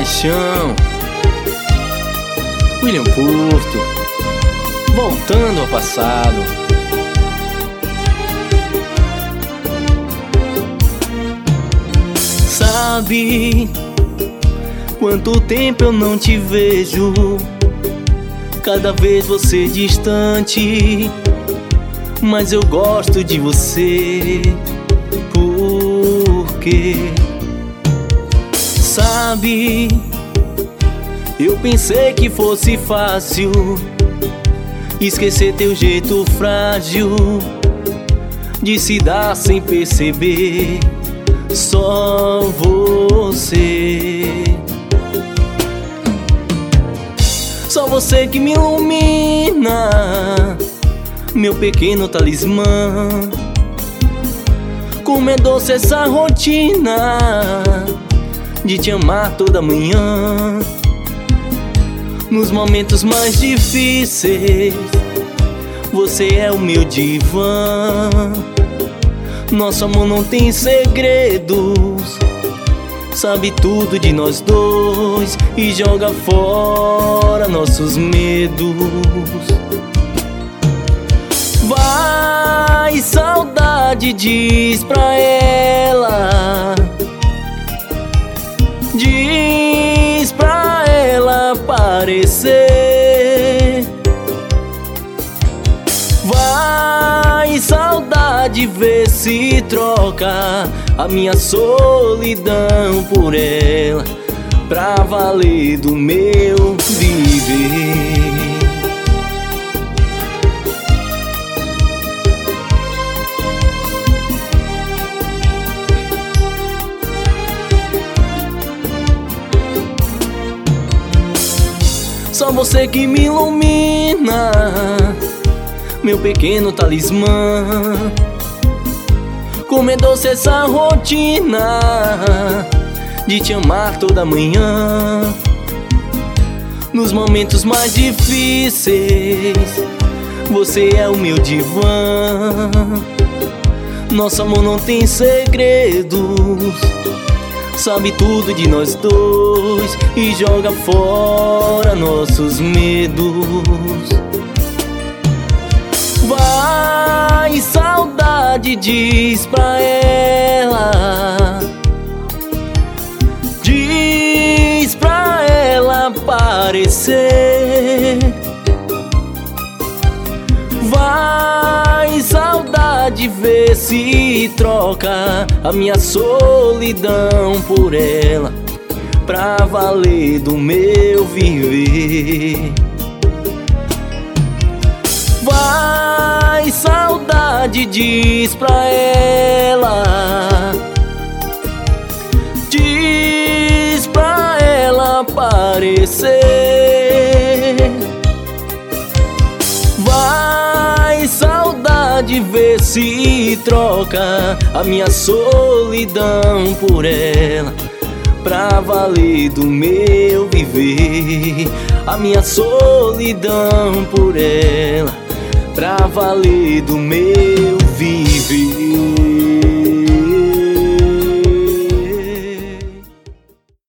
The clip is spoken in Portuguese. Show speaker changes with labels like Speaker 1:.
Speaker 1: paixão. William Porto, voltando ao passado. Sabe quanto tempo eu não te vejo? Cada vez você distante, mas eu gosto de você. Por quê? Sabe, eu pensei que fosse fácil esquecer teu jeito frágil de se dar sem perceber. Só você, só você que me ilumina, meu pequeno talismã. Como é doce essa rotina de te amar toda manhã. Nos momentos mais difíceis, você é o meu divã. Nosso amor não tem segredos, sabe tudo de nós dois e joga fora nossos medos. Vai, saudade, diz pra ela, diz pra ela aparecer. Vai, saudade, vê se troca a minha solidão por ela, pra valer do meu viver. Só você que me ilumina, meu pequeno talismã. Como é doce essa rotina de te amar toda manhã. Nos momentos mais difíceis, você é o meu divã. Nosso amor não tem segredos, sabe tudo de nós dois e joga fora nossos medos. Vai, saudade, diz pra ela, diz pra ela aparecer. Vai, saudade, vê se troca a minha solidão por ela, pra valer do meu viver. Vai, saudade, diz pra ela, diz pra ela aparecer. Vai, saudade, vê se troca a minha solidão por ela, pra valer do meu viver. A minha solidão por ela, pra valer do meu viver.